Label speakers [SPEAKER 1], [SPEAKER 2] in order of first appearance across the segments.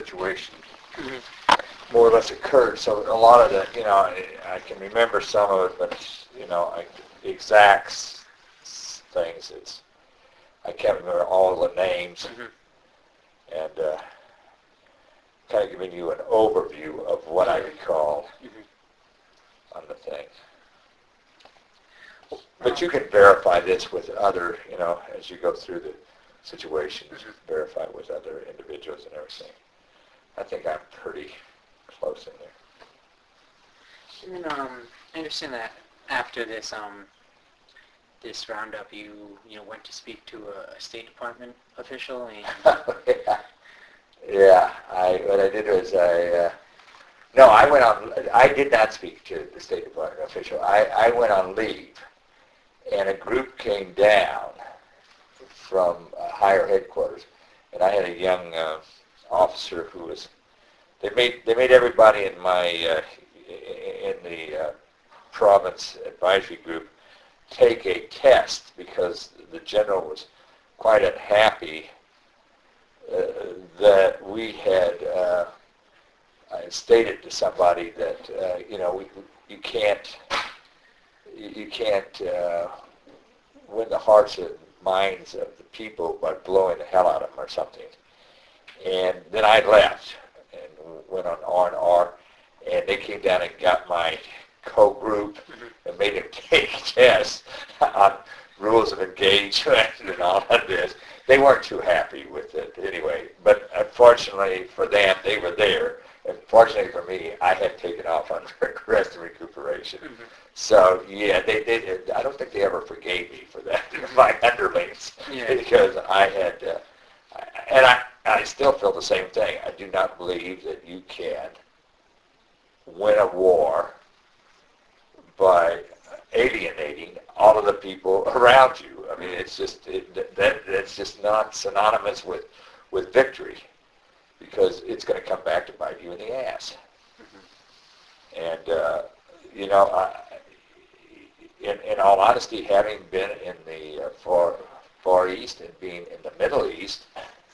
[SPEAKER 1] situation more or less occurred. So a lot of the, I can remember some of it, but the exact things. I can't remember all the names, and kind of giving you an overview of what I recall on the thing. But you can verify this with other, as you go through the situation, verify with other individuals and everything. I think I'm pretty close in there.
[SPEAKER 2] And then I understand that after this this roundup, you went to speak to a State Department official and.
[SPEAKER 1] Yeah. What I did was no, I did not speak to the State Department official. I went on leave, and a group came down from higher headquarters, and I had a young officer who was. They made everybody in my in the province advisory group take a test because the general was quite unhappy that we had stated to somebody that you can't win the hearts and minds of the people by blowing the hell out of them or something. And then I left and went on R&R, and they came down and got my co-group and made them take tests on rules of engagement and all of this. They weren't too happy with it anyway, but unfortunately for them, they were there. And fortunately for me, I had taken off on rest and recuperation. So, yeah, they I don't think they ever forgave me for that, my underlings, because I had, and I still feel the same thing. I do not believe that you can win a war by alienating all of the people around you. I mean, it's just that's just not synonymous with victory, because it's going to come back to bite you in the ass. And in all honesty, having been in the Far East and being in the Middle East,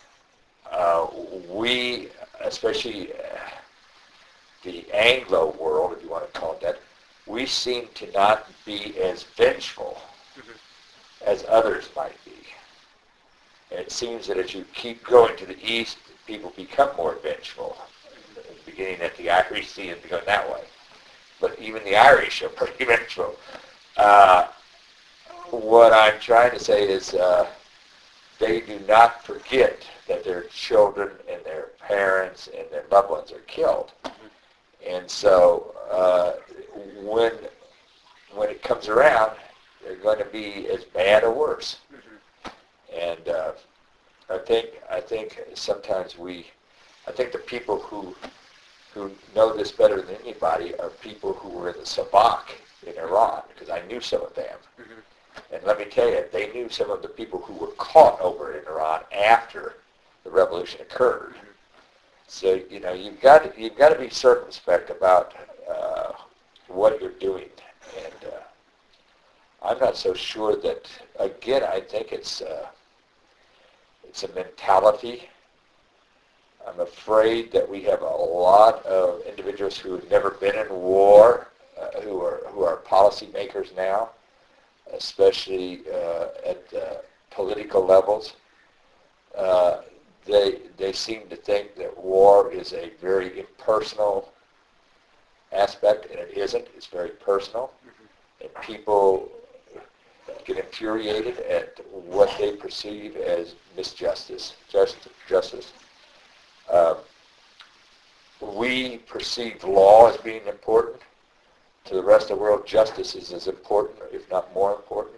[SPEAKER 1] we, especially the Anglo world, if you want to call it that, we seem to not be as vengeful as others might be. And it seems that as you keep going to the east, people become more vengeful, beginning at the Irish Sea and going that way. But even the Irish are pretty vengeful. What I'm trying to say is they do not forget that their children and their parents and their loved ones are killed. And so when it comes around, they're going to be as bad or worse. And I think sometimes I think the people who know this better than anybody are people who were in the Sabak in Iran, because I knew some of them. And let me tell you, they knew some of the people who were caught over in Iran after the revolution occurred. So you've got to be circumspect about what you're doing, and I'm not so sure that. Again, I think it's a mentality. I'm afraid that we have a lot of individuals who have never been in war, who are policymakers now, especially at political levels. They seem to think that war is a very impersonal aspect, and it isn't. It's very personal, and people get infuriated at what they perceive as misjustice, justice. We perceive law as being important. To the rest of the world, justice is as important, if not more important.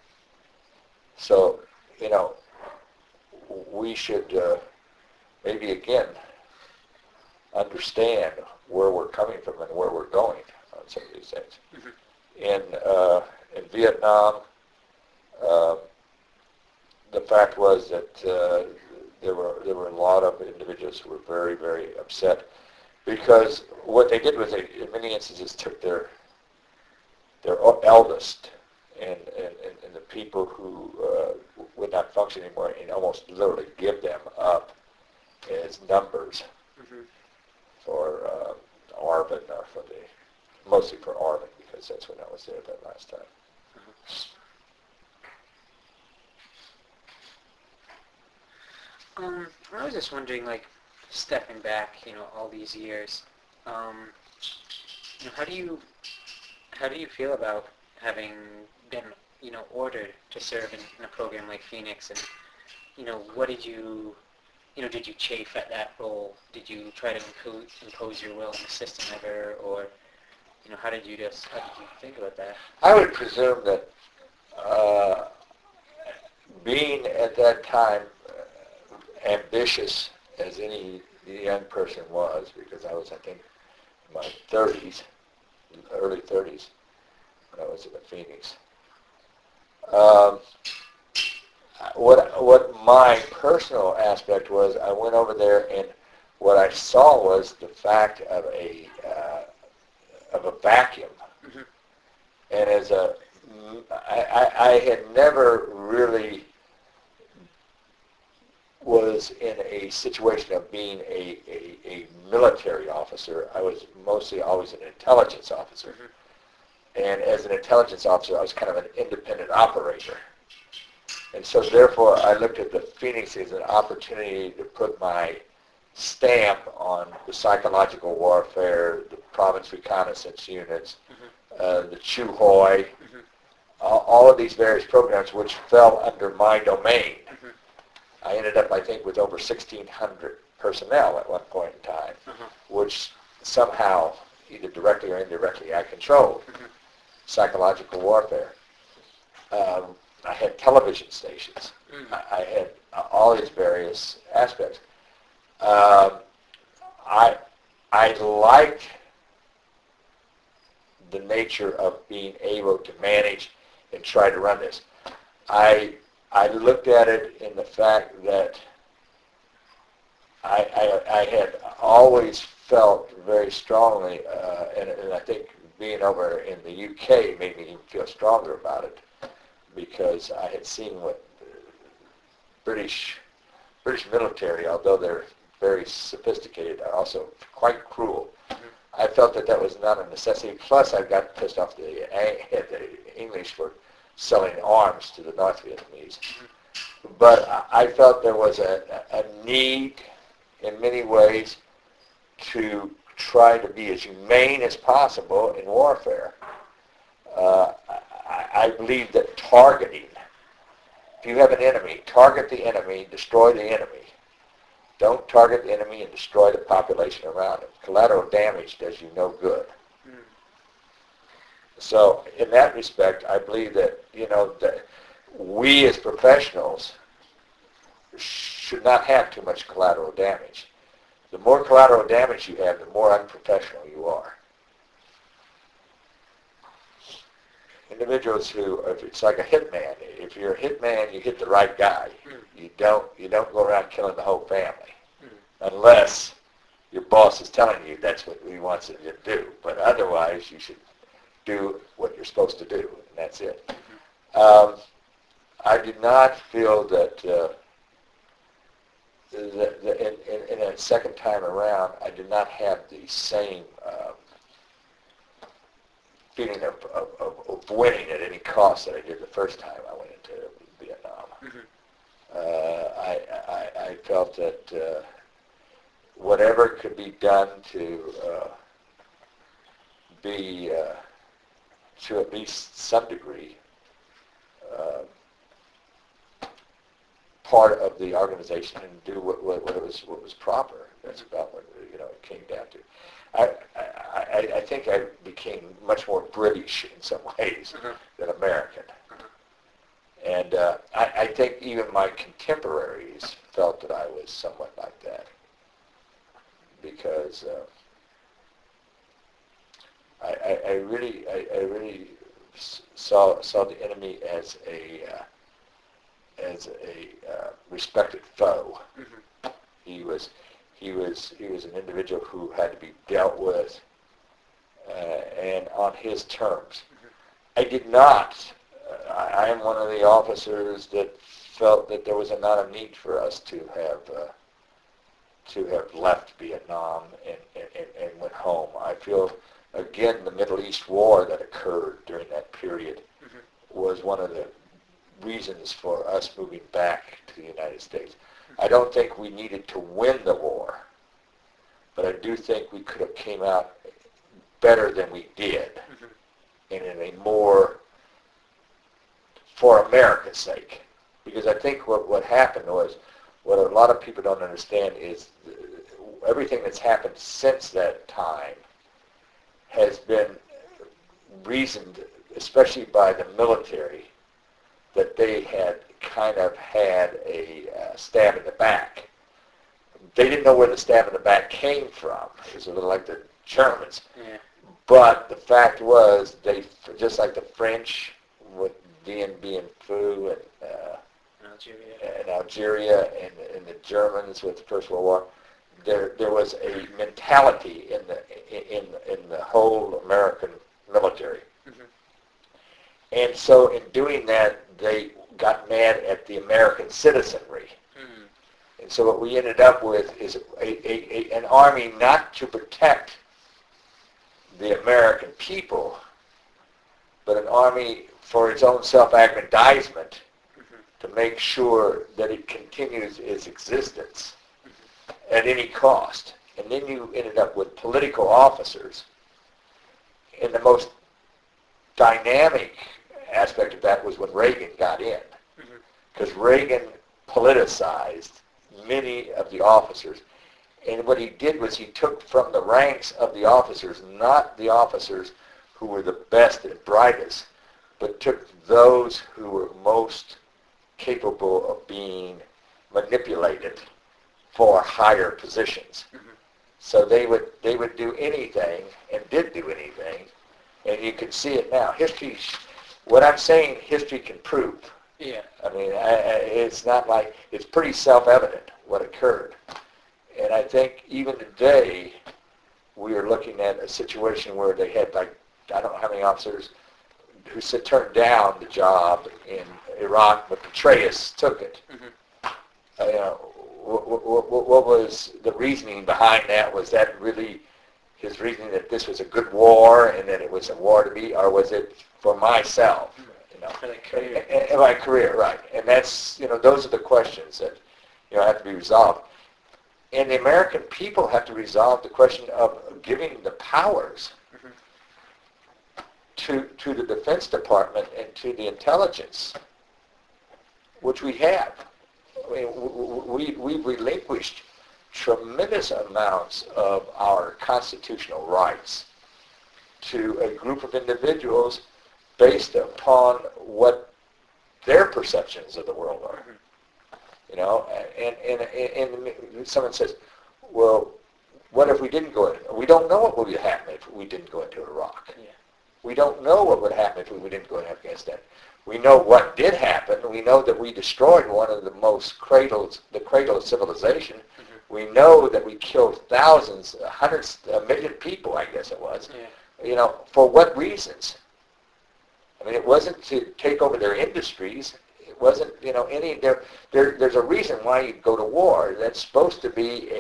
[SPEAKER 1] So, we should maybe again understand where we're coming from and where we're going on some of these things. In Vietnam, the fact was that there were a lot of individuals who were very, very upset because what they did was they, in many instances, took their eldest and the people who would not function anymore and almost literally give them up as numbers but not for mostly for Army, because that's when I was there that last time.
[SPEAKER 2] I was just wondering, like, stepping back, all these years, um, how do you feel about having been, ordered to serve in a program like Phoenix, and, what did you chafe at that role? Did you try to impose your will on the system ever, or, how did you think about that?
[SPEAKER 1] I would presume that being at that time ambitious as any young person was, because I was, I think, in my 30s, early 30s, when I was in the Phoenix. Um, what my personal aspect was, I went over there, and what I saw was the fact of a vacuum.
[SPEAKER 2] Mm-hmm.
[SPEAKER 1] And I had never really was in a situation of being a military officer. I was mostly always an intelligence officer. Mm-hmm. And as an intelligence officer, I was kind of an independent operator. And so therefore, I looked at the Phoenix as an opportunity to put my stamp on the psychological warfare, the province reconnaissance units, mm-hmm. The Chuhoi, mm-hmm. All of these various programs which fell under my domain. Mm-hmm. I ended up, I think, with over 1,600 personnel at one point in time, uh-huh. which somehow, either directly or indirectly, I controlled. Mm-hmm. Psychological warfare. I had television stations. Mm-hmm. I had all these various aspects. I liked the nature of being able to manage and try to run this. I looked at it in the fact that I had always felt very strongly, and I think being over in the UK made me even feel stronger about it, because I had seen what British military, although they're very sophisticated, are also quite cruel. Mm-hmm. I felt that was not a necessity. Plus, I got pissed off the English for selling arms to the North Vietnamese. Mm-hmm. But I felt there was a need in many ways to try to be as humane as possible in warfare. I believe that targeting, if you have an enemy, target the enemy, destroy the enemy. Don't target the enemy and destroy the population around him. Collateral damage does you no good. Mm. So in that respect, I believe that, that we as professionals should not have too much collateral damage. The more collateral damage you have, the more unprofessional you are. Individuals who, if it's like a hitman, if you're a hitman, you hit the right guy. You don't go around killing the whole family, unless your boss is telling you that's what he wants you to do. But otherwise, you should do what you're supposed to do, and that's it. I do not feel that in a second time around, I did not have the same feeling of winning at any cost that I did the first time I went into Vietnam. Mm-hmm. I felt that whatever could be done to be to at least some degree part of the organization and do what was proper. That's about what it came down to. I think I became much more British in some ways mm-hmm. than American. Mm-hmm. And I think even my contemporaries felt that I was somewhat like that, because I really saw the enemy as a respected foe. Mm-hmm. He was an individual who had to be dealt with and on his terms. Mm-hmm. I did not. I am one of the officers that felt that there was not a need for us to have left Vietnam and went home. I feel, again, the Middle East war that occurred during that period was one of the reasons for us moving back to the United States. I don't think we needed to win the war, but I do think we could have came out better than we did, and in a more, for America's sake. Because I think what happened was, what a lot of people don't understand is everything that's happened since that time has been reasoned, especially by the military, that they had kind of had a stab in the back. They didn't know where the stab in the back came from. It was a little like the Germans.
[SPEAKER 2] Yeah.
[SPEAKER 1] But the fact was, they, just like the French with Dien Bien Phu and Algeria and the Germans with the First World War, there was a mentality in the whole American military. And so in doing that, they got mad at the American citizenry. And so what we ended up with is an army not to protect the American people, but an army for its own self-aggrandizement to make sure that it continues its existence at any cost. And then you ended up with political officers. And the most dynamic aspect of that was when Reagan got in, because Reagan politicized many of the officers. And what he did was he took from the ranks of the officers, not the officers who were the best and brightest, but took those who were most capable of being manipulated for higher positions. So they would do anything and did do anything, and you can see it now. History, what I'm saying, history can prove.
[SPEAKER 2] Yeah.
[SPEAKER 1] I mean, it's not like, it's pretty self-evident what occurred. And I think even today, we are looking at a situation where they had, like, I don't know how many officers who turned down the job in Iraq, but Petraeus took it. You know, what was the reasoning behind that? Was that really his reasoning that this was a good war and that it was a war to be, or was it for myself? You know,
[SPEAKER 2] for the career.
[SPEAKER 1] And my career, right? And that's, you know, those are the questions that, you know, have to be resolved. And the American people have to resolve the question of giving the powers to the Defense Department and to the intelligence, which we have. I mean, we've relinquished tremendous amounts of our constitutional rights to a group of individuals based upon what their perceptions of the world are. You know, and someone says, well, what if we didn't go in? We don't know what would happen if we didn't go into Iraq.
[SPEAKER 2] Yeah.
[SPEAKER 1] We don't know what would happen if we didn't go into Afghanistan. We know what did happen. We know that we destroyed one of the most the cradle of civilization. We know that we killed thousands, hundreds, a million people, I guess it was.
[SPEAKER 2] Yeah.
[SPEAKER 1] You know, for what reasons? I mean, it wasn't to take over their industries. It wasn't, you know, there's a reason why you go to war. That's supposed to be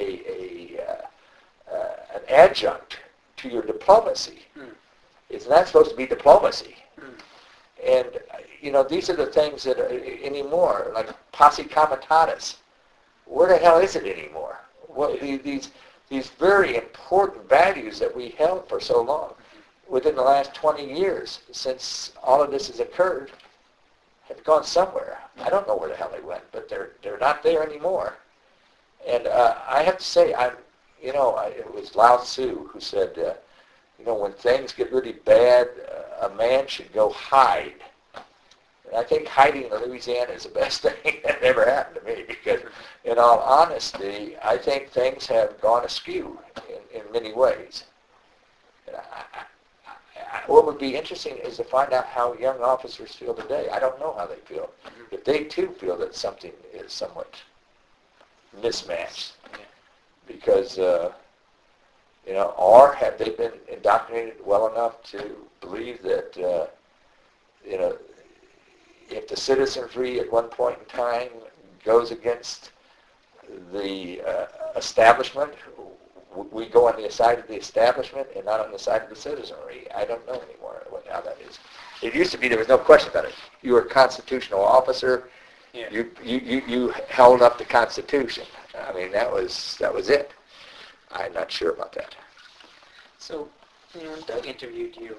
[SPEAKER 1] an adjunct to your diplomacy. It's not supposed to be diplomacy. And, you know, these are the things that are anymore, like posse comitatus. Where the hell is it anymore? What, these very important values that we held for so long, within the last 20 years, since all of this has occurred, have gone somewhere. I don't know where the hell they went, but they're not there anymore. And I have to say, it was Lao Tzu who said, you know, when things get really bad, a man should go hide. And I think hiding in Louisiana is the best thing that ever happened to me, because in all honesty, I think things have gone askew in many ways. And what would be interesting is to find out how young officers feel today. I don't know how they feel. If they too feel that something is somewhat mismatched, because you know, or have they been indoctrinated well enough to believe that you know, if the citizenry at one point in time goes against the establishment, we go on the side of the establishment and not on the side of the citizenry. I don't know anymore how that is. It used to be there was no question about it. You were a constitutional officer.
[SPEAKER 2] Yeah.
[SPEAKER 1] You held up the Constitution. I mean, that was it. I'm not sure about that.
[SPEAKER 2] So, when Doug interviewed you,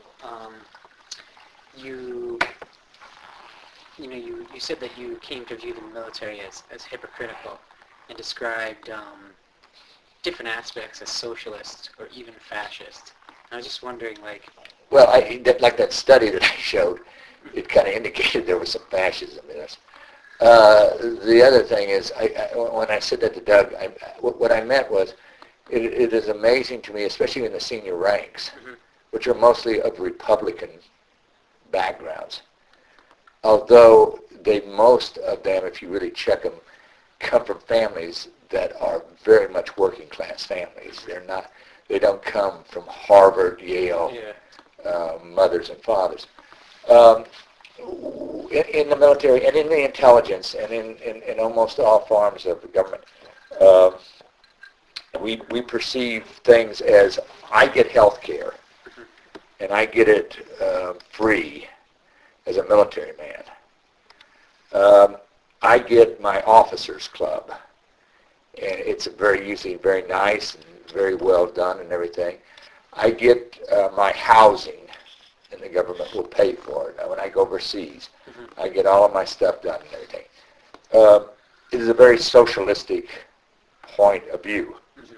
[SPEAKER 2] you said that you came to view the military as hypocritical and described different aspects as socialist or even fascist. I was just wondering, like...
[SPEAKER 1] Well, like that study that I showed, it kind of indicated there was some fascism in us. The other thing is, when I said that to Doug, what I meant was, it is amazing to me, especially in the senior ranks, which are mostly of Republican backgrounds, although most of them, if you really check them, come from families that are very much working class families. They don't come from Harvard, Yale, mothers and fathers. In the military and in the intelligence and in almost all forms of the government, we perceive things as, I get health care and I get it free as a military man. I get my officers club, and it's usually very nice and very well done and everything. I get my housing, and the government will pay for it. Now, when I go overseas, I get all of my stuff done and everything. It is a very socialistic point of view.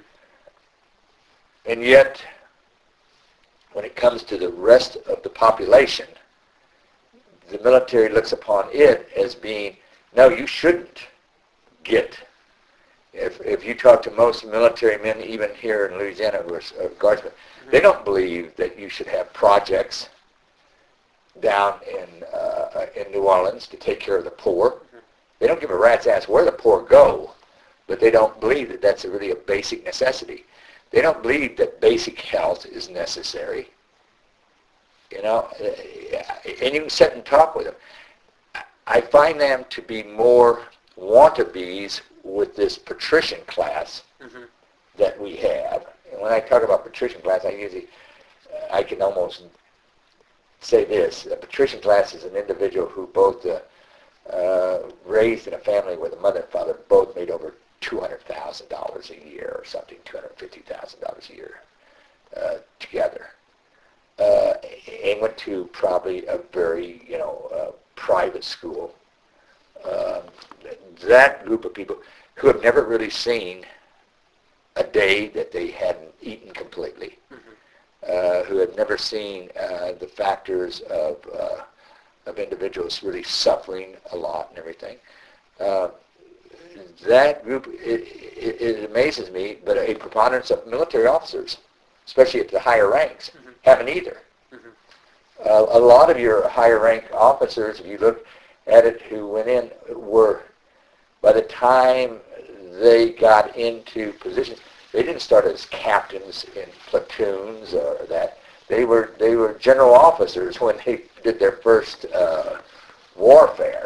[SPEAKER 1] And yet, when it comes to the rest of the population, the military looks upon it as being, no, you shouldn't get. If you talk to most military men, even here in Louisiana, who are guardsmen, they don't believe that you should have projects down in New Orleans to take care of the poor. They don't give a rat's ass where the poor go, but they don't believe that that's really a basic necessity. They don't believe that basic health is necessary. And you can sit and talk with them. I find them to be more wannabes with this patrician class that we have. And when I talk about patrician class, I can almost say this. A patrician class is an individual who both raised in a family where the mother and father both made over $200,000 a year or something, $250,000 a year together. And went to probably a very, private school. That group of people who have never really seen a day that they hadn't eaten completely, who have never seen the factors of individuals really suffering a lot and everything. That group, it amazes me, but a preponderance of military officers, especially at the higher ranks, haven't either. A lot of your higher rank officers, if you look at it, who went in were, by the time they got into positions, they didn't start as captains in platoons or that. They were general officers when they did their first warfare.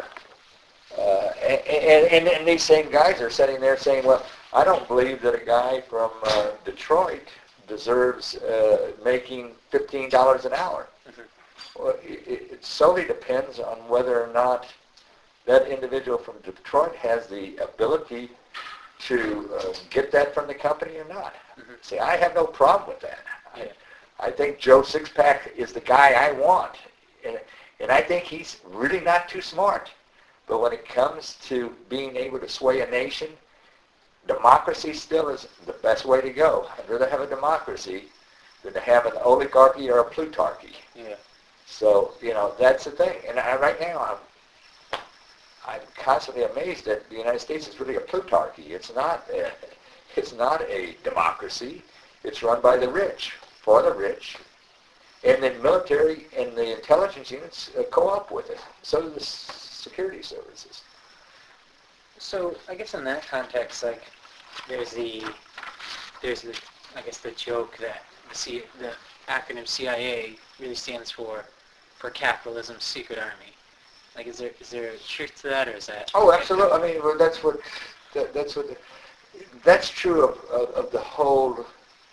[SPEAKER 1] And these same guys are sitting there saying, well, I don't believe that a guy from Detroit deserves making $15 an hour. Well, it solely depends on whether or not that individual from Detroit has the ability to get that from the company or not. See, I have no problem with that. I think Joe Sixpack is the guy I want. And I think he's really not too smart. But when it comes to being able to sway a nation, democracy still is the best way to go. I'd rather have a democracy than to have an oligarchy or a plutarchy. So, that's the thing. And right now, I'm constantly amazed that the United States is really a plutarchy. It's not a democracy. It's run by the rich, for the rich. And the military and the intelligence units co-op with it. So do the security services.
[SPEAKER 2] So I guess in that context, like, there's the I guess the joke that the acronym CIA really stands for capitalism's secret army. Like, is there a truth to that, or is that?
[SPEAKER 1] Oh, absolutely. I mean, that's true of the whole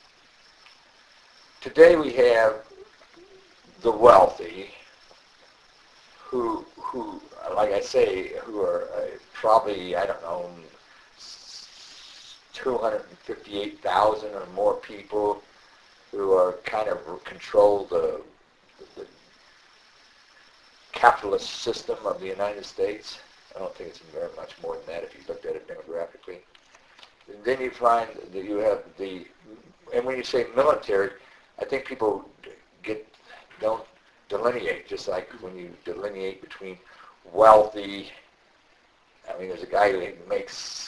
[SPEAKER 1] today we have the wealthy who, like I say, who are probably, I don't know, 258,000 or more people who are kind of control the capitalist system of the United States. I don't think it's very much more than that if you looked at it demographically. And then you find that you have and when you say military, I think people don't delineate, just like when you delineate between wealthy. I mean, there's a guy who makes,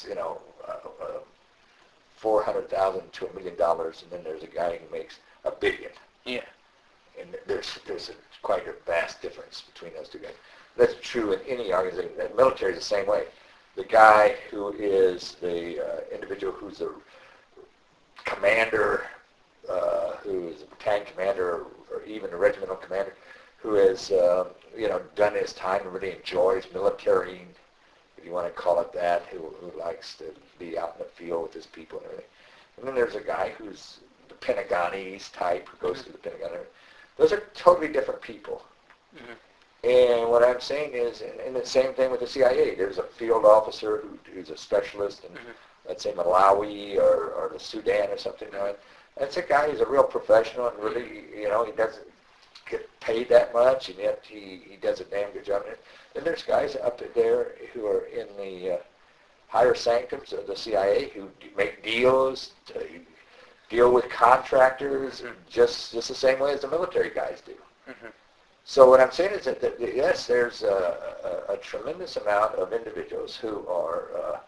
[SPEAKER 1] $400,000 to $1 million, and then there's a guy who makes $1 billion.
[SPEAKER 2] Yeah.
[SPEAKER 1] And there's quite a vast difference between those two guys. That's true in any organization. The military is the same way. The guy who is the individual who's a commander, who is a battalion commander, or even a regimental commander, who has done his time and really enjoys military, if you want to call it that, who likes to be out in the field with his people and everything. And then there's a guy who's the Pentagonese type, who goes to the Pentagon. Those are totally different people. Mm-hmm. And what I'm saying is, and the same thing with the CIA. There's a field officer who's a specialist in, let's say, Malawi or the Sudan or something like that. That's a guy who's a real professional and really, he doesn't get paid that much, and yet he does a damn good job. Then there's guys up there who are in the higher sanctums of the CIA who make deals, deal with contractors, just the same way as the military guys do. Mm-hmm. So what I'm saying is that yes, there's a tremendous amount of individuals who are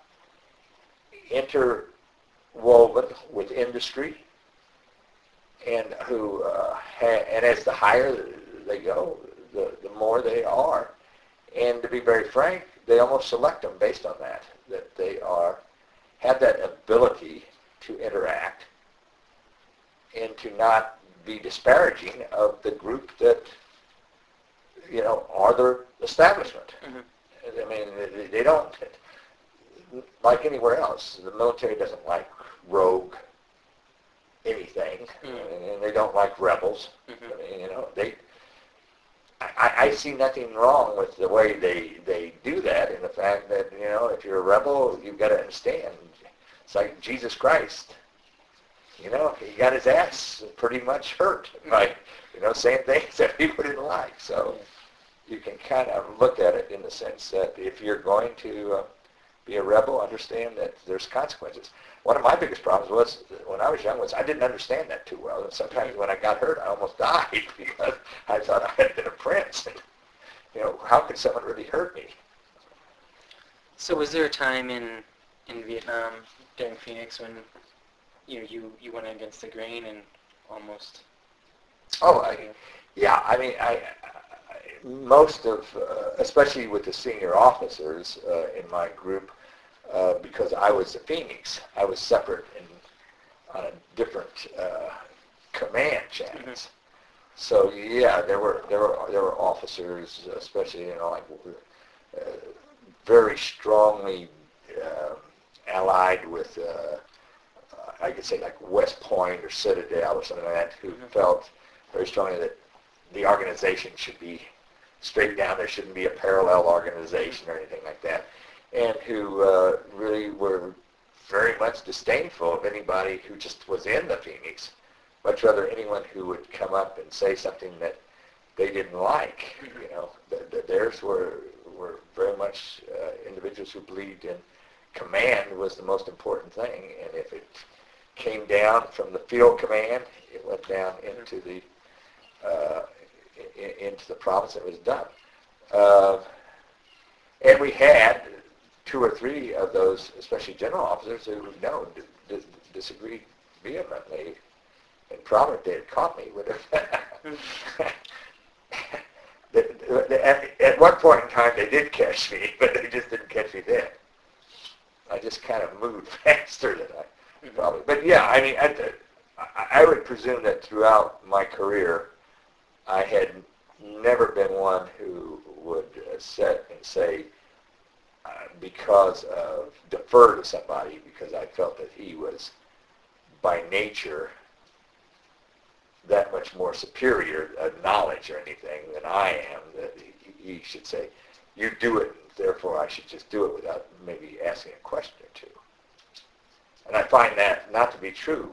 [SPEAKER 1] interwoven with industry, and who and as the higher they go, the more they are. And to be very frank, they almost select them based on that they have that ability to interact and to not be disparaging of the group that are the establishment. Mm-hmm. I mean, they don't, like anywhere else, the military doesn't like rogue anything, mm-hmm. and they don't like rebels. Mm-hmm. I see nothing wrong with the way they do that, and the fact that, if you're a rebel, you've got to understand. It's like Jesus Christ. He got his ass pretty much hurt by, saying things that people didn't like. So you can kind of look at it in the sense that if you're going to be a rebel, understand that there's consequences. One of my biggest problems was, when I was young, was I didn't understand that too well. And sometimes when I got hurt, I almost died because I thought I had been a prince. And, how could someone really hurt me?
[SPEAKER 2] So was there a time in Vietnam during Phoenix when you went against the grain and almost?
[SPEAKER 1] Yeah. I mean, most of, especially with the senior officers in my group, because I was the Phoenix, I was separate on a different command channels. Mm-hmm. So yeah, there were officers, especially very strongly allied with, I could say, like West Point or Citadel or something like that, who mm-hmm. felt very strongly that the organization should be straight down. There shouldn't be a parallel organization or anything like that, and who really were very much disdainful of anybody who just was in the Phoenix. Much rather anyone who would come up and say something that they didn't like. Theirs were very much individuals who believed in command was the most important thing, and if it came down from the field command, it went down into the province that was done. And we had 2 or 3 of those, especially general officers, who disagreed vehemently, and probably if they had caught me, would have. At one point in time, they did catch me, but they just didn't catch me then. I just kind of moved faster than I probably. But yeah, I mean, I would presume that throughout my career, I had never been one who would sit and say, defer to somebody because I felt that he was by nature that much more superior knowledge or anything than I am, that he should say, you do it, therefore I should just do it without maybe asking a question or two. And I find that not to be true.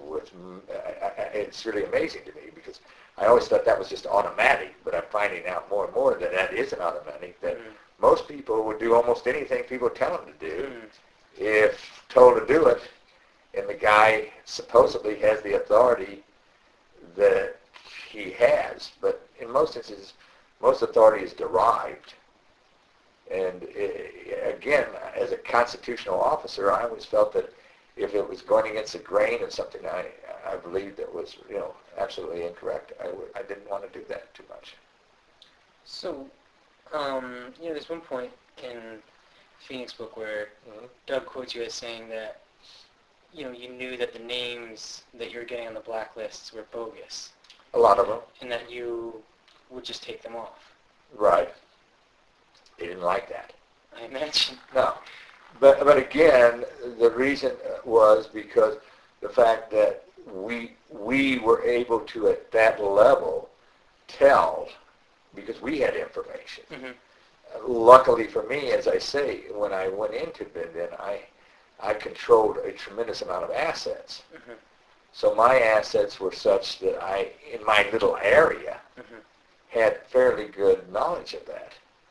[SPEAKER 1] It's really amazing to me because I always thought that was just automatic, but I'm finding out more and more that that isn't automatic, that most people would do almost anything people tell them to do if told to do it, and the guy supposedly has the authority that he has. But in most instances, most authority is derived. And again, as a constitutional officer, I always felt that if it was going against the grain of something I believed that was, absolutely incorrect, I didn't want to do that too much.
[SPEAKER 2] So, there's one point in Phoenix book where Doug quotes you as saying that, you knew that the names that you were getting on the blacklists were bogus.
[SPEAKER 1] A lot of them.
[SPEAKER 2] And that you would just take them off.
[SPEAKER 1] Right. They didn't like that.
[SPEAKER 2] I imagine.
[SPEAKER 1] No. But again, the reason was because the fact that we were able to, at that level, tell, because we had information. Luckily for me, as I say, when I went into Bindon, I controlled a tremendous amount of assets. So my assets were such that I, in my little area, had fairly good knowledge of that.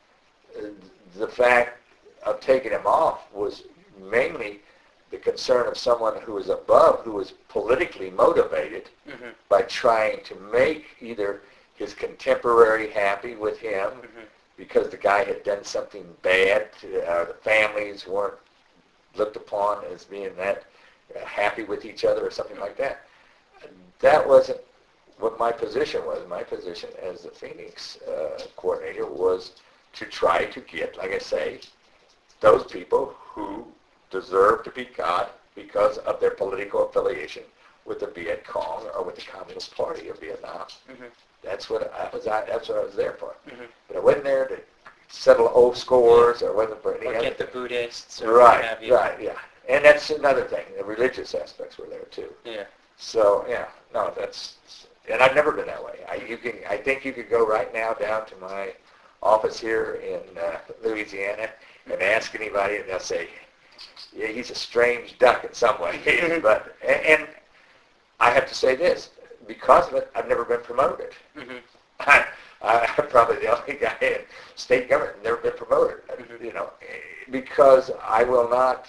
[SPEAKER 1] The fact of taking him off was mainly the concern of someone who was above, who was politically motivated by trying to make either his contemporary happy with him because the guy had done something bad, the families weren't looked upon as being that happy with each other or something like that. That wasn't what my position was. My position as the Phoenix coordinator was to try to get, like I say, those people who deserve to be caught because of their political affiliation with the Viet Cong or with the Communist Party of Vietnam. That's what I was there for. But I wasn't there to settle old scores or wasn't for any
[SPEAKER 2] or
[SPEAKER 1] other
[SPEAKER 2] get the
[SPEAKER 1] thing.
[SPEAKER 2] Buddhists or what have you.
[SPEAKER 1] Right, yeah. And that's another thing. The religious aspects were there too.
[SPEAKER 2] Yeah.
[SPEAKER 1] So and I've never been that way. I think you could go right now down to my office here in Louisiana and ask anybody, and they'll say, yeah, he's a strange duck in some ways. But and I have to say this, because of it, I've never been promoted. I'm probably the only guy in state government never been promoted. Because I will not.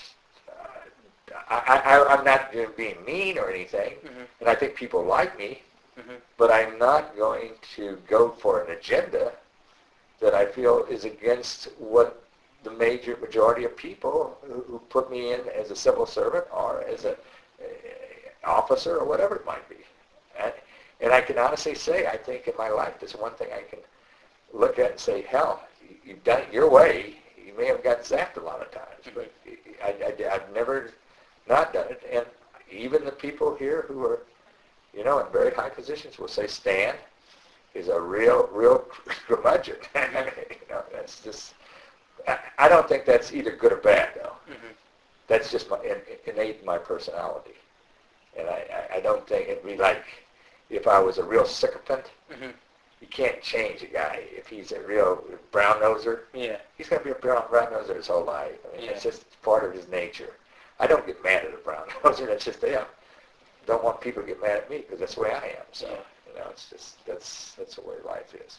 [SPEAKER 1] I'm not being mean or anything, and I think people like me, but I'm not going to go for an agenda that I feel is against what the majority of people who put me in as a civil servant or as an officer or whatever it might be. And I can honestly say, I think in my life, there's one thing I can look at and say, hell, you've done it your way. You may have got zapped a lot of times, but I've never not done it. And even the people here who are, in very high positions will say Stan is a real curmudgeon. That's just, I don't think that's either good or bad, though. That's just innate in my personality. And I don't think it'd be like if I was a real sycophant. You can't change a guy. If he's a real brown-noser, he's going to be a brown-noser his whole life. I mean, it's just part of his nature. I don't get mad at a brown-noser. That's just them. Don't want people to get mad at me because that's the way I am. So, it's just, that's the way life is.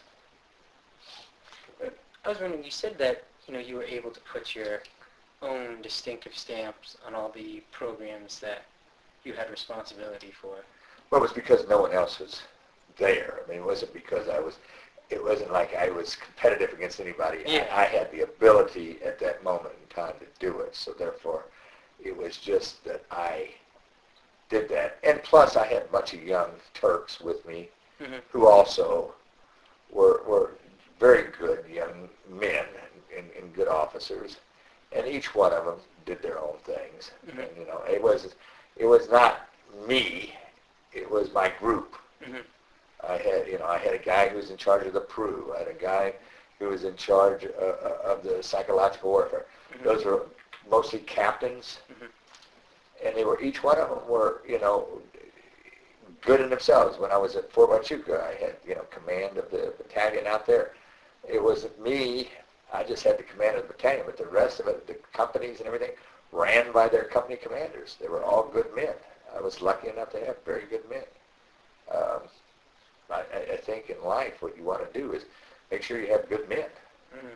[SPEAKER 2] I was wondering, you said that, you were able to put your own distinctive stamps on all the programs that you had responsibility for.
[SPEAKER 1] Well, it was because no one else was there. I mean, it wasn't because it wasn't like I was competitive against anybody. I had the ability at that moment in time to do it. So therefore, it was just that I did that. And plus, I had a bunch of young Turks with me who also were very good young men and good officers. And each one of them did their own things. And, it was not me. It was my group. I had a guy who was in charge of the PRU. I had a guy who was in charge of the psychological warfare. Those were mostly captains, and each one of them were, good in themselves. When I was at Fort Huachuca, I had, command of the battalion out there. It wasn't me. I just had the command of the battalion, but the rest of it, the companies and everything, ran by their company commanders. They were all good men. I was lucky enough to have very good men. Um, I think in life what you want to do is make sure you have good men.
[SPEAKER 2] Mm.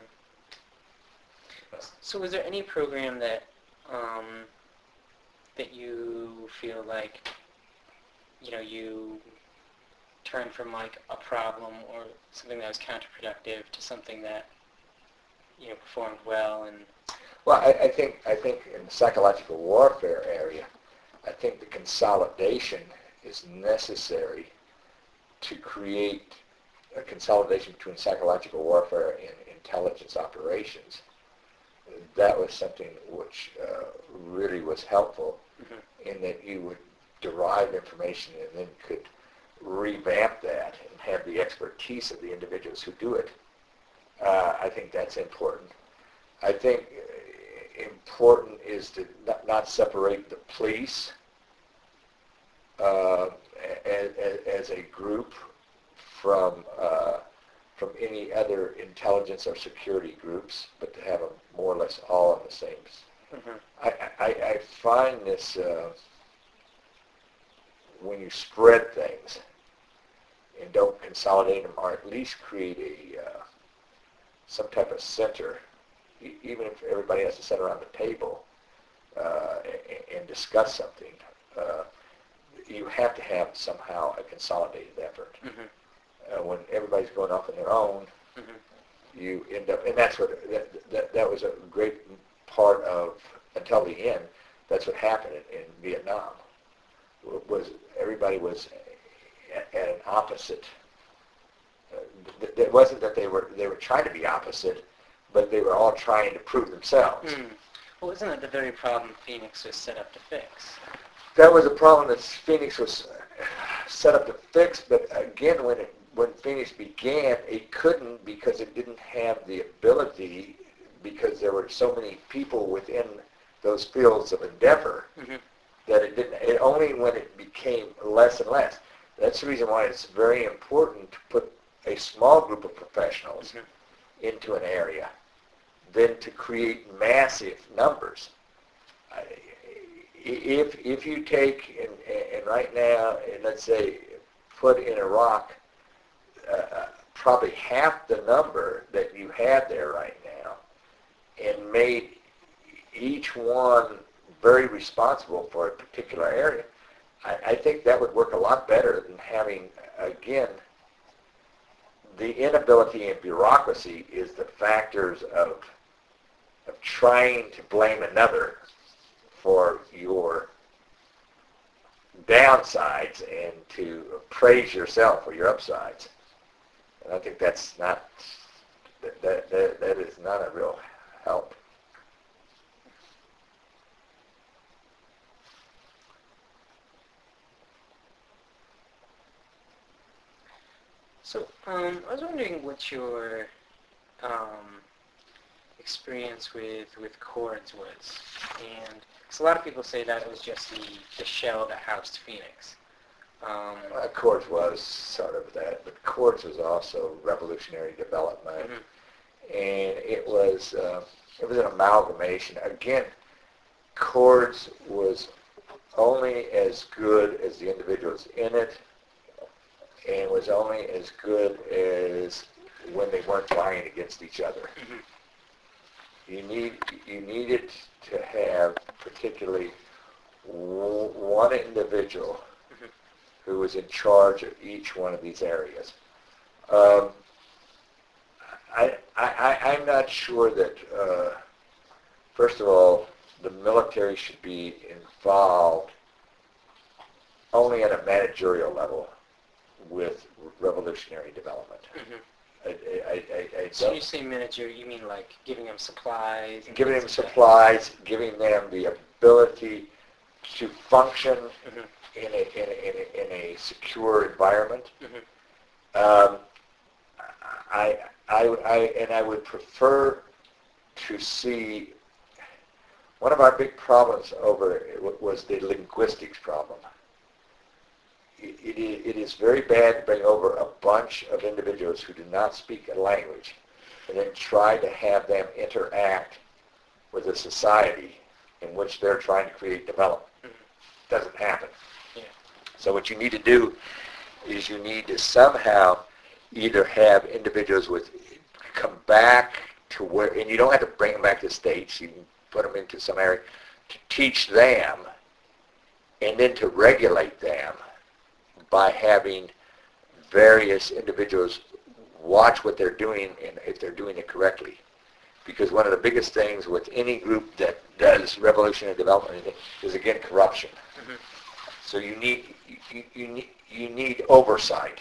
[SPEAKER 2] So was there any program that that you feel like, you turned from like a problem or something that was counterproductive to something that, performed well and...
[SPEAKER 1] Well, I think in the psychological warfare area, I think the consolidation is necessary to create a consolidation between psychological warfare and intelligence operations. That was something which really was helpful in that you would derive information and then could revamp that and have the expertise of the individuals who do it. I think that's important. I think important is to not separate the police as a group from any other intelligence or security groups, but to have them more or less all on the same. I find this when you spread things and don't consolidate them, or at least create some type of center, even if everybody has to sit around the table and discuss something, you have to have somehow a consolidated effort. When everybody's going off on their own, you end up, and that's what that was a great part of until the end. That's what happened in Vietnam. Was everybody was at an opposite. It wasn't that they were trying to be opposite, but they were all trying to prove themselves.
[SPEAKER 2] Well, isn't that the very problem Phoenix was set up to fix?
[SPEAKER 1] That was a problem that Phoenix was set up to fix, but again, when Phoenix began, it couldn't because it didn't have the ability, because there were so many people within those fields of endeavor that it didn't. It only when it became less and less. That's the reason why it's very important to put a small group of professionals into an area than to create massive numbers. If you take, and right now, and let's say, put in Iraq probably half the number that you have there right now, and made each one very responsible for a particular area, I think that would work a lot better than having, again, the inability in bureaucracy is the factors of trying to blame another for your downsides and to praise yourself for your upsides. And I think that's not, that is not a real help.
[SPEAKER 2] So, I was wondering what your experience with Chords was, and because a lot of people say that it was just the shell that housed Phoenix.
[SPEAKER 1] Chords was sort of that, but Chords was also revolutionary development, and it was an amalgamation. Again, Chords was only as good as the individuals in it, and was only as good as when they weren't vying against each other. You needed to have particularly one individual who was in charge of each one of these areas. I'm not sure that, first of all, the military should be involved only at a managerial level with revolutionary development.
[SPEAKER 2] So you say manager, you mean like giving them supplies?
[SPEAKER 1] Giving them supplies, giving them the ability to function in a secure environment. I would prefer to see, one of our big problems was the linguistics problem. it is very bad to bring over a bunch of individuals who do not speak a language and then try to have them interact with a society in which they're trying to create development. Mm-hmm. Doesn't happen. Yeah. So what you need to do is you need to somehow either have individuals come back to where, and you don't have to bring them back to the States, you can put them into some area to teach them and then to regulate them by having various individuals watch what they're doing and if they're doing it correctly. Because one of the biggest things with any group that does revolutionary development is again corruption. Mm-hmm. So you need oversight.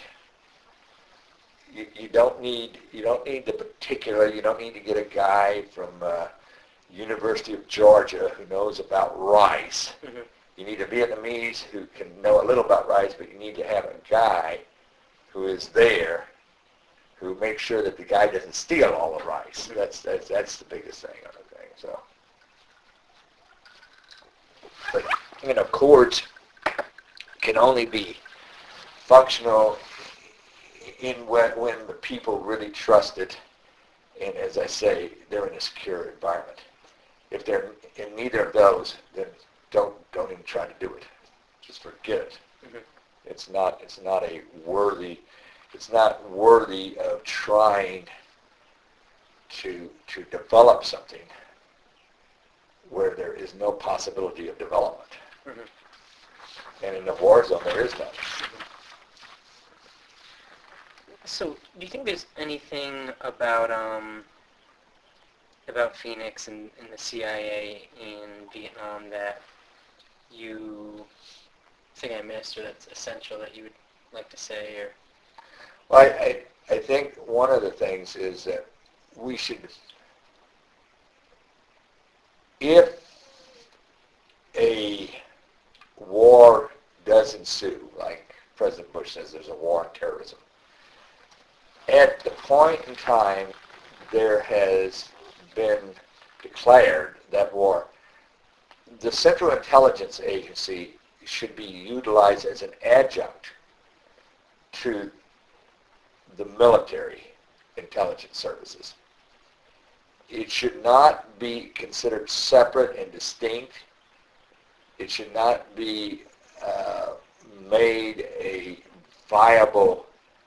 [SPEAKER 1] You don't need the particular. You don't need to get a guy from University of Georgia who knows about rice. Mm-hmm. You need a Vietnamese who can know a little about rice, but you need to have a guy who is there who makes sure that the guy doesn't steal all the rice. That's the biggest thing on the thing. So, but courts can only be functional in when the people really trust it, and as I say, they're in a secure environment. If they're in neither of those, then don't even try to do it. Just forget it. Mm-hmm. It's not worthy of trying to develop something where there is no possibility of development. Mm-hmm. And in the war zone, there is none.
[SPEAKER 2] So, do you think there's anything about Phoenix and the CIA in Vietnam that you think I missed, or that's essential that you would like to say? Or
[SPEAKER 1] well, I think one of the things is that we should, if a war does ensue, like President Bush says there's a war on terrorism, at the point in time there has been declared that war, the Central Intelligence Agency should be utilized as an adjunct to the military intelligence services. It should not be considered separate and distinct. It should not be made a viable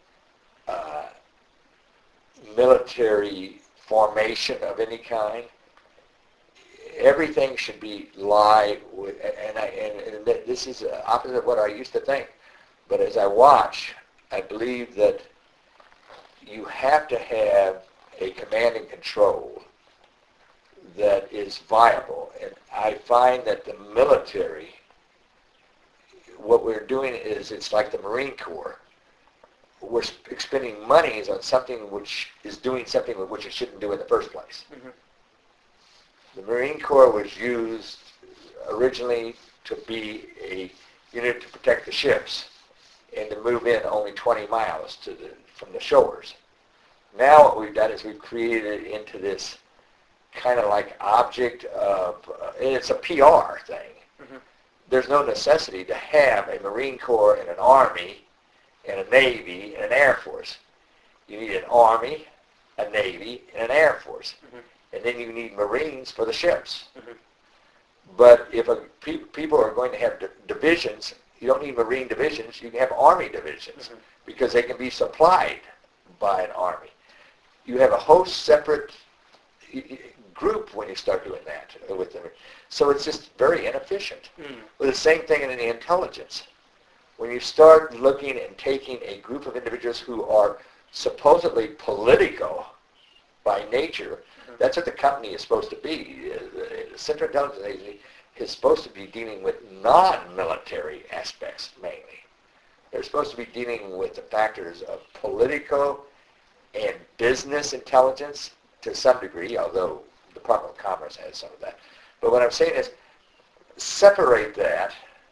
[SPEAKER 1] military formation of any kind. Everything should be lie with, and this is opposite of what I used to think. But as I watch, I believe that you have to have a command and control that is viable. And I find that the military, what we're doing is, it's like the Marine Corps. We're expending monies on something which is doing something which it shouldn't do in the first place. Mm-hmm. The Marine Corps was used originally to be a unit to protect the ships and to move in only 20 miles from the shores. Now what we've done is we've created it into this kind of like object of, and it's a PR thing. Mm-hmm. There's no necessity to have a Marine Corps and an Army and a Navy and an Air Force. You need an Army, a Navy, and an Air Force. Mm-hmm. And then you need Marines for the ships. Mm-hmm. But if people are going to have divisions, you don't need Marine divisions, you can have Army divisions. Mm-hmm. Because they can be supplied by an Army. You have a whole separate group when you start doing that with them. So it's just very inefficient. Mm. Well, the same thing in the intelligence. When you start looking and taking a group of individuals who are supposedly political by nature, mm-hmm. That's what the company is supposed to be. The Central Intelligence Agency is supposed to be dealing with non-military aspects mainly. They're supposed to be dealing with the factors of political and business intelligence to some degree, although the Department of Commerce has some of that. But what I'm saying is separate that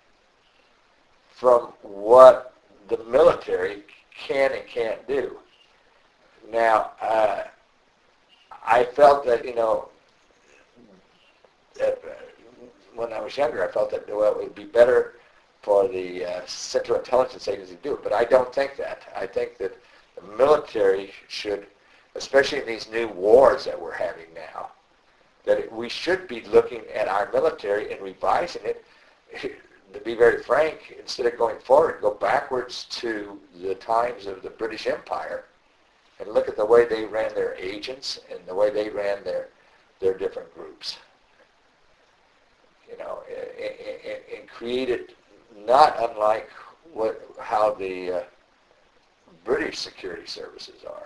[SPEAKER 1] from what the military can and can't do. Now, I felt that, that when I was younger, I felt that, well, it would be better for the Central Intelligence Agency to do it, but I don't think that. I think that the military should, especially in these new wars that we're having now, we should be looking at our military and revising it. To be very frank, instead of going forward, go backwards to the times of the British Empire and look at the way they ran their agents and the way they ran their different groups. You know, and created not unlike how the British security services are.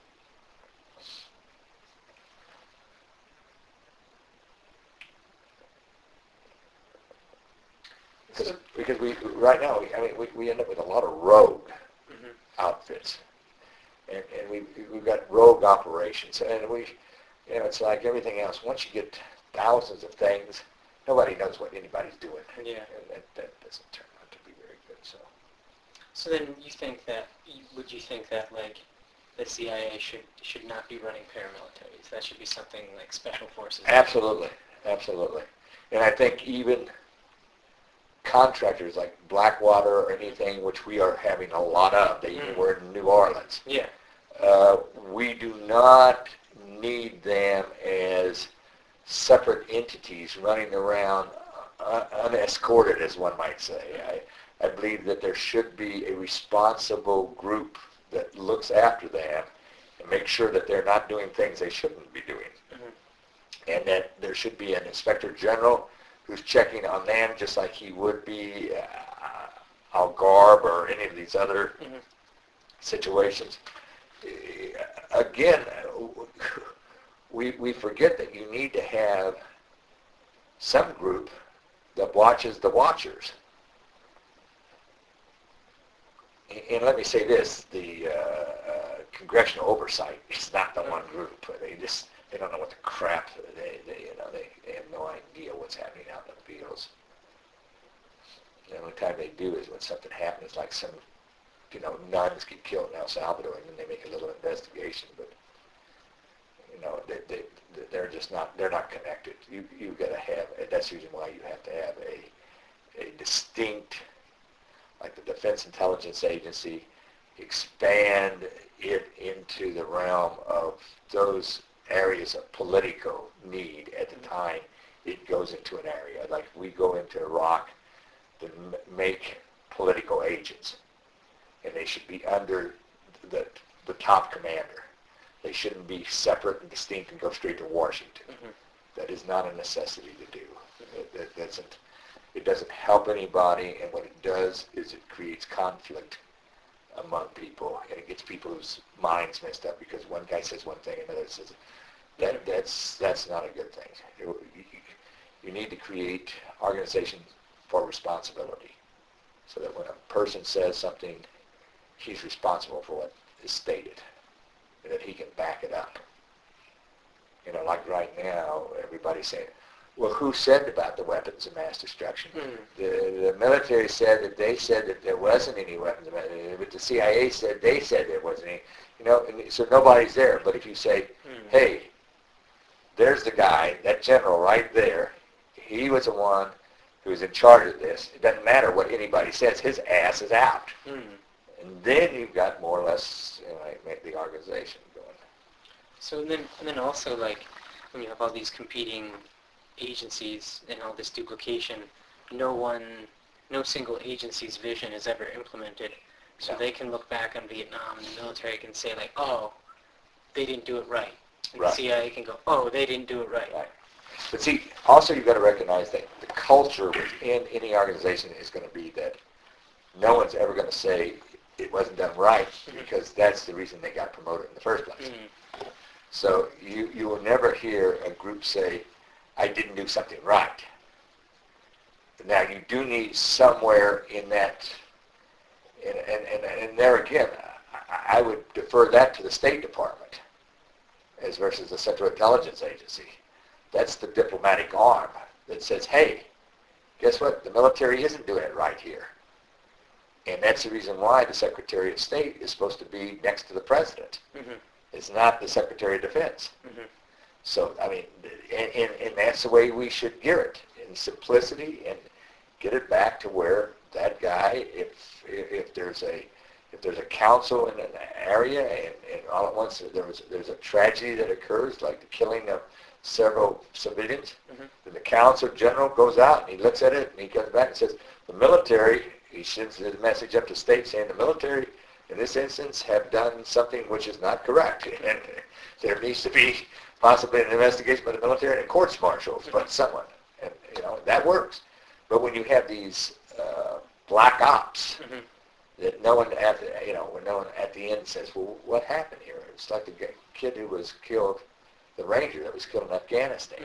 [SPEAKER 1] Because we right now we end up with a lot of rogue outfits, and we've got rogue operations, and it's like everything else. Once you get thousands of things, nobody knows what anybody's doing.
[SPEAKER 2] Yeah.
[SPEAKER 1] And that doesn't turn out to be very good.
[SPEAKER 2] So then would you think that like the CIA should not be running paramilitaries? That should be something like special forces.
[SPEAKER 1] Absolutely. And I think even contractors like Blackwater or anything, which we are having a lot of, they even were in New Orleans.
[SPEAKER 2] Yeah.
[SPEAKER 1] We do not need them as separate entities running around unescorted, as one might say. I believe that there should be a responsible group that looks after them and makes sure that they're not doing things they shouldn't be doing. And that there should be an inspector general who's checking on them just like he would be Al Garb or any of these other situations. Again, we forget that you need to have some group that watches the watchers. And let me say this, the congressional oversight is not the one group. They don't know what the crap, they have no idea what's happening out in the fields. The only time they do is when something happens, like some, nuns get killed in El Salvador, and then they make a little investigation, but, they're just not, they're not connected. You've got to have, that's the reason why you have to have a distinct, like the Defense Intelligence Agency, expand it into the realm of those areas of political need at the time it goes into an area. Like we go into Iraq to make political agents, and they should be under the top commander. They shouldn't be separate and distinct and go straight to Washington. That is not a necessity to do. It doesn't help anybody, and what it does is it creates conflict among people, and it gets people's minds messed up because one guy says one thing, another says that's not a good thing. You need to create organization for responsibility, so that when a person says something, he's responsible for what is stated, and that he can back it up. Like right now, everybody's saying, well, who said about the weapons of mass destruction? The military said that there wasn't any weapons of mass destruction, but the CIA said there wasn't any. And so nobody's there. But if you say, hey, there's the guy, that general right there, he was the one who was in charge of this. It doesn't matter what anybody says. His ass is out. And then you've got more or less the organization going.
[SPEAKER 2] So and then also like when you have all these competing agencies and all this duplication, no single agency's vision is ever implemented. So they can look back on Vietnam and the military can say like, oh, they didn't do it right. And the CIA can go, oh, they didn't do it right.
[SPEAKER 1] But see, also you've got to recognize that the culture within any organization is going to be that no one's ever going to say it wasn't done right, because that's the reason they got promoted in the first place. So you will never hear a group say, I didn't do something right. Now you do need somewhere in that, and there again, I would defer that to the State Department as versus the Central Intelligence Agency. That's the diplomatic arm that says, hey, guess what? The military isn't doing it right here. And that's the reason why the Secretary of State is supposed to be next to the President. It's not the Secretary of Defense. So, and that's the way we should gear it, in simplicity, and get it back to where that guy, if there's a council in an area and all at once there's a tragedy that occurs, like the killing of several civilians, then the council general goes out and he looks at it and he comes back and says, the military, he sends the message up to state saying the military in this instance have done something which is not correct. And there needs to be possibly an investigation by the military and courts martials, but someone. And, that works. But when you have these black ops that no one at when no one at the end says, well, what happened here? It's like the kid who was killed, the ranger that was killed in Afghanistan.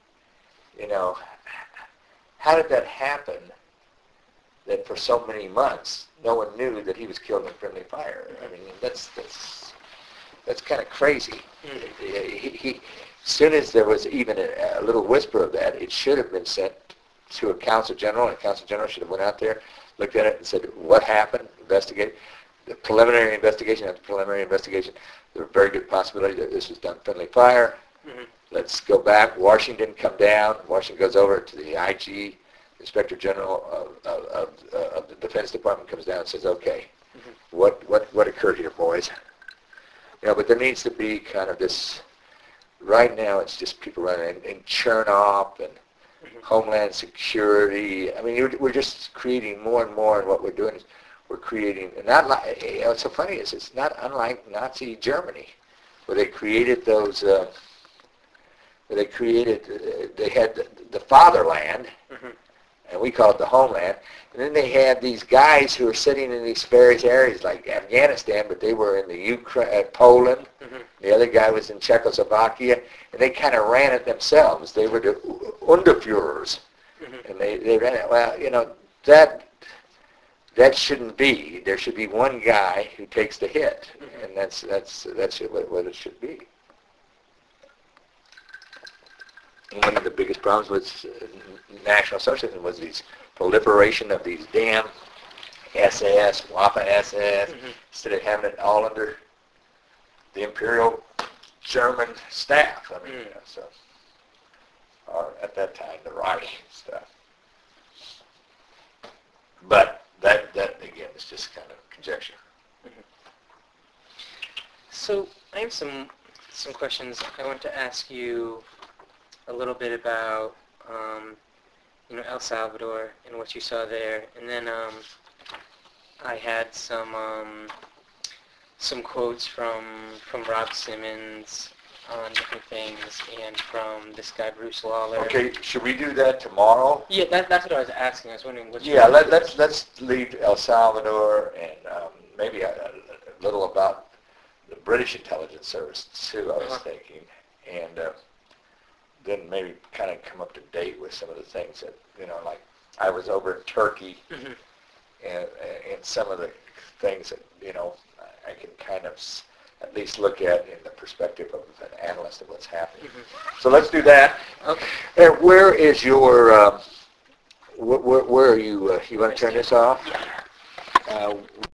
[SPEAKER 1] How did that happen that for so many months no one knew that he was killed in friendly fire? I mean, that's kind of crazy. As soon as there was even a little whisper of that, it should have been sent to a council general, and a council general should have went out there, looked at it, and said, what happened? Investigate. The preliminary investigation, after preliminary investigation, there's a very good possibility that this was done friendly fire. Let's go back. Washington come down. Washington goes over to the IG, Inspector General of the Defense Department comes down and says, okay, what occurred here, boys? But there needs to be kind of this, right now it's just people running in Chernobyl and Homeland Security. I mean, we're just creating more and more, and what we're doing is we're creating, and not like, what's so funny is it's not unlike Nazi Germany, where they created those, they had the fatherland, and we call it the homeland, and then they had these guys who were sitting in these various areas like Afghanistan, but they were in the Ukraine, Poland, the other guy was in Czechoslovakia, and they kind of ran it themselves. They were the Unterführers, and they ran it. Well, that shouldn't be. There should be one guy who takes the hit, and that's what it should be. One of the biggest problems with National Socialism was these proliferation of these damn SS, Waffen-SS, instead of having it all under the Imperial German staff. I mean, or at that time, the Reich stuff. But that again is just kind of conjecture.
[SPEAKER 2] So I have some questions. I want to ask you a little bit about El Salvador and what you saw there, and then I had some quotes from Rob Simmons on different things, and from this guy Bruce Lawler.
[SPEAKER 1] Okay, should we do that tomorrow?
[SPEAKER 2] Yeah, that's what I was asking. I was wondering what.
[SPEAKER 1] Yeah, let's leave El Salvador and maybe a little about the British intelligence service too. I was thinking, and then maybe kind of come up to date with some of the things that like I was over in Turkey, and some of the things that I can kind of at least look at in the perspective of an analyst of what's happening. So let's do that.
[SPEAKER 2] Okay.
[SPEAKER 1] And where is your? Where are you? You want to turn this off?
[SPEAKER 2] Yeah.